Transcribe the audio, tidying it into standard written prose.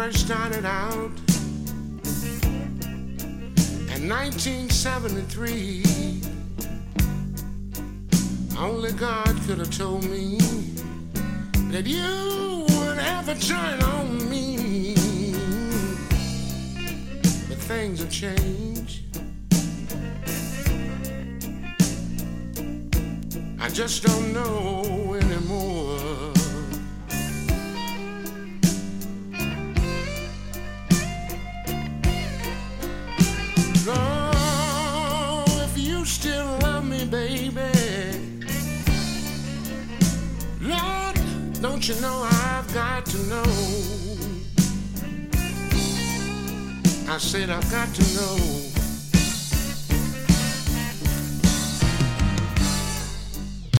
first started out in 1973, only God could have told me that you would ever turn on me. But things have changed. I just don't know anymore. Oh, if you still love me, baby, Lord, don't you know I've got to know? I said I've got to know.